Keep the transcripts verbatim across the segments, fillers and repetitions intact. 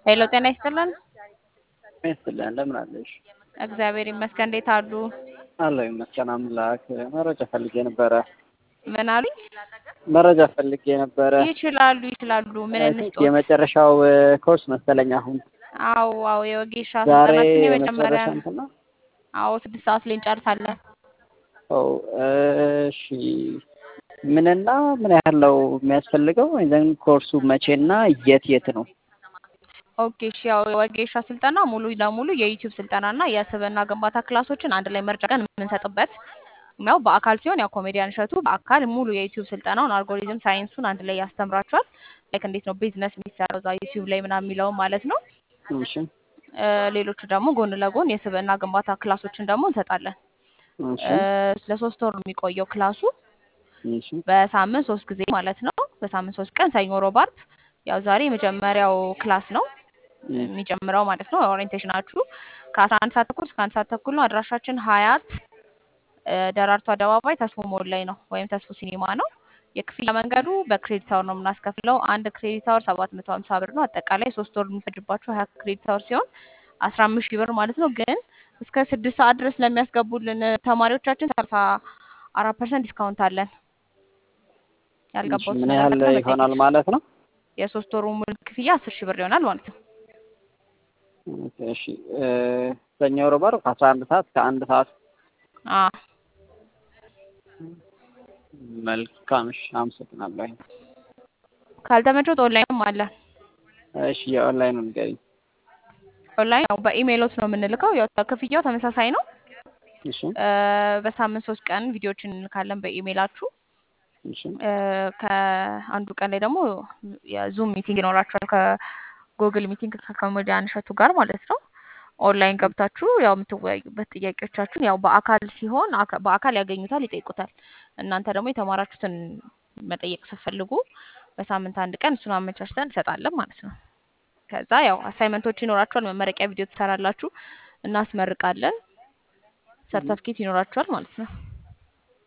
ሄሎ ጤና ይስጥልን። ይስጥልኝ እንደምን አለሽ? እግዚአብሔር ይመስገን። እንዴት አሉ? አለሁ ይመስገን አምላክ። መረጃ ፈልጌ ነበረ። ምን አሉኝ? መረጃ ፈልጌ ነበረ። ይችላሉ ይችላሉ። ምን አይ ቲንክ እንስጦት? የመጨረሻው ኮርስ መሰለኝ አሁን አዎ አዎ፣ የወጌሻ ዛሬ ስልጠናችን የመጀመሪያ የመጨረሻ ነው። እንትን ነው። አዎ ስድስት ሰዓት ላይ እንጨርሳለን። ኦ እሺ። ምንና ምን ያህል ነው የሚያስፈልገው? ወይም ኮርሱ መቼና የት የት ነው? ኦኬ እሺ። ያው የወጌሻ ስልጠና ሙሉ ለሙሉ የዩቲዩብ ስልጠና እና የስብዕና ግንባታ ክላሶችን አንድ ላይ መርጨቀን የምንሰጥበት ነው። በአካል ሲሆን ያው ኮሜዲያን እሸቱ በአካል ሙሉ የዩቲዩብ ስልጠናውን አልጎሪዝም ሳይንሱን አንድ ላይ ያስተምራቸዋል። ላይክ እንዴት ነው ቢዝነስ የሚሰራው እዛ ዩቲዩብ ላይ ምናምን የሚለውን ማለት ነው። እሺ እ ሌሎቹ ደግሞ ጎን ለጎን የስብዕና ግንባታ ክላሶችን ደግሞ እንሰጣለን። እሺ እ ለሶስት ወር ነው የሚቆየው ክላሱ እሺ በሳምንት ሶስት ጊዜ ማለት ነው። በሳምንት ሶስት ቀን ሰኞ፣ ሮብ፣ ዓርብ። ያው ዛሬ የመጀመሪያው ክላስ ነው የሚጀምረው ማለት ነው። ኦሪየንቴሽናችሁ ከአስራ አንድ ሰዓት ተኩል እስከ አንድ ሰዓት ተኩል ነው። አድራሻችን ሀያት እ ደራርቱ አደባባይ ተስፎ ሞል ላይ ነው ወይም ተስፎ ሲኒማ ነው። የክፍያ መንገዱ በክሬዲት አወር ነው የምናስከፍለው። አንድ ክሬዲት አወር ሰባት መቶ ሀምሳ ብር ነው። አጠቃላይ ሶስት ወር የሚፈጅባችሁ ሀያ ክሬዲት አወር ሲሆን አስራ አምስት ሺህ ብር ማለት ነው። ግን እስከ ስድስት ሰዓት ድረስ ለሚያስገቡልን ተማሪዎቻችን ሰላሳ አራት ፐርሰንት ዲስካውንት አለን። እሺ ያልገባውት ምን ነገር ያህል ካለ መጠየቅ ይሆናል ይችላል። ማለት ነው? የሶስት ወሩ ሙሉ ክፍያ አስር ሺህ ብር ይሆናል ማለት ነው። ኦኬ እሺ። እ ሰኞ፣ ሮብ፣ ዓርብ ከአስራ አንድ ሰዓት እስከ አንድ ሰዓት። አዎ መልካም እሺ፣ አመሰግናለሁ። ካልተመቾት ኦንላይንም አለ። እሺ የኦንላይኑ ንገሪኝ። ኦንላይን ያው በኢሜይሎት ነው የምንልከው። ያው ክፍያው ተመሳሳይ ነው። እሺ እ በሳምንት ሶስት ቀን ቪዲዮዎችን እንልካለን በኢሜይላችሁ። እሺ እ ከአንዱ ቀን ላይ ደግሞ የዙም ሚቲንግ ይኖራችኋል ከጉግል ሚቲንግ ከኮሜዲያን እሸቱ ጋር ማለት ነው። ኦንላይን ገብታችሁ ያው የምትወያዩበት ጥያቄዎቻችሁን ያው በአካል ሲሆን አካ- በአካል ያገኙታል፣ ይጠይቁታል። እናንተ ደግሞ የተማራችሁትን መጠየቅ ስትፈልጉ በሳምንት አንድ ቀን እሱን አመቻችተን እንሰጣለን ማለት ነው። ከዛ ያው አሳይመንቶች ይኖራችኋል፣ መመረቂያ ቪዲዮ ትሰራላችሁ፣ እናስመርቃለን፣ ሰርተፍኬት ይኖራችኋል ማለት ነው።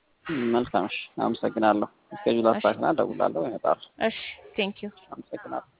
መልካም እሺ፣ አመሰግናለሁ። እስከዚህ እሺ ላስታክና እደውላለሁ፣ እመጣለሁ። እሺ ቴንክ ዩ። አመሰግናለሁ።